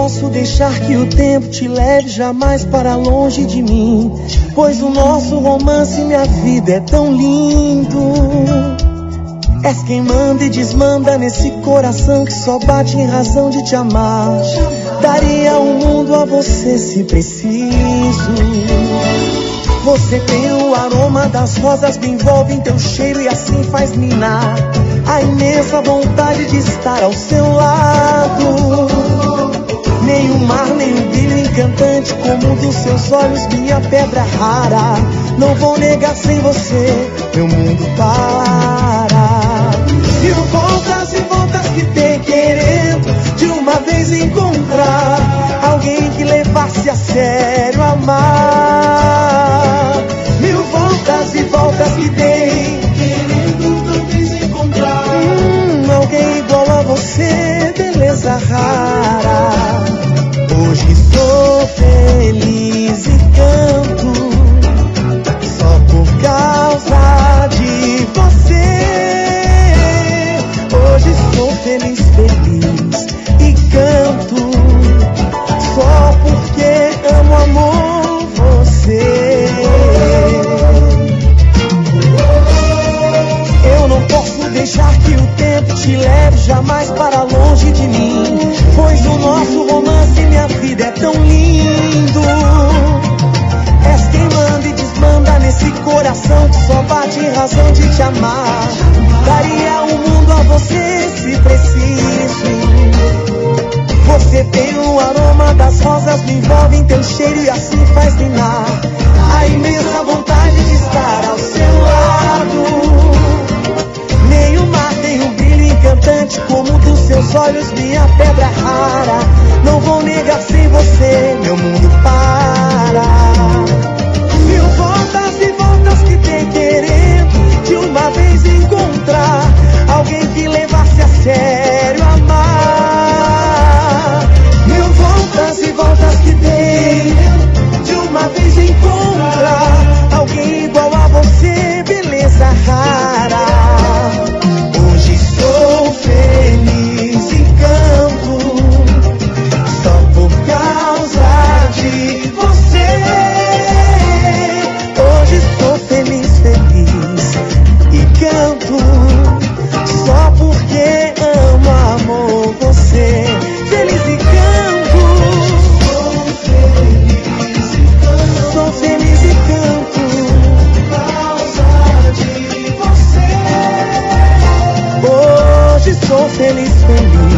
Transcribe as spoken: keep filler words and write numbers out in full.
posso deixar que o tempo te leve jamais para longe de mim, pois o nosso romance, minha vida, é tão lindo. És quem manda e desmanda nesse coração que só bate em razão de te amar. Daria o mundo a você se preciso. Você tem o aroma das rosas, me envolve em teu cheiro e assim faz minar a imensa vontade de estar ao seu lado. Nem o mar, nem o brilho encantante como dos seus olhos, minha pedra rara. Não vou negar, sem você meu mundo para. Mil voltas e voltas que tem querendo de uma vez encontrar alguém que levasse a sério amar. Mil voltas e voltas que tem querendo uma vez encontrar hum, alguém igual a você, beleza rara. Hoje sou feliz e canto só por causa de você. Hoje sou feliz, feliz e canto só porque amo, amor, você. Eu não posso deixar que o tempo te leve jamais para longe de mim, pois o nosso romance, minha vida, é tão lindo. És quem manda e desmanda nesse coração que só bate em razão de te amar. Daria o mundo a você se preciso. Você tem o aroma das rosas, me envolve em teu cheiro e assim faz minar a imensa vontade de estar ao seu lado. Nem o mar tem um brilho encantante como dos seus olhos, minha pedra rara. Não vou negar, sem você meu mundo para. Mil voltas e voltas que tem querendo de uma vez encontrar alguém que levasse a sério amar. Mil voltas e voltas que tem de uma vez encontrar alguém igual a você, beleza rara. Hoje sou feliz e canto só por causa de você. Hoje estou feliz, feliz e canto só porque amo, amor, você. Feliz e canto, sou feliz e canto por causa de você. Hoje sou feliz, feliz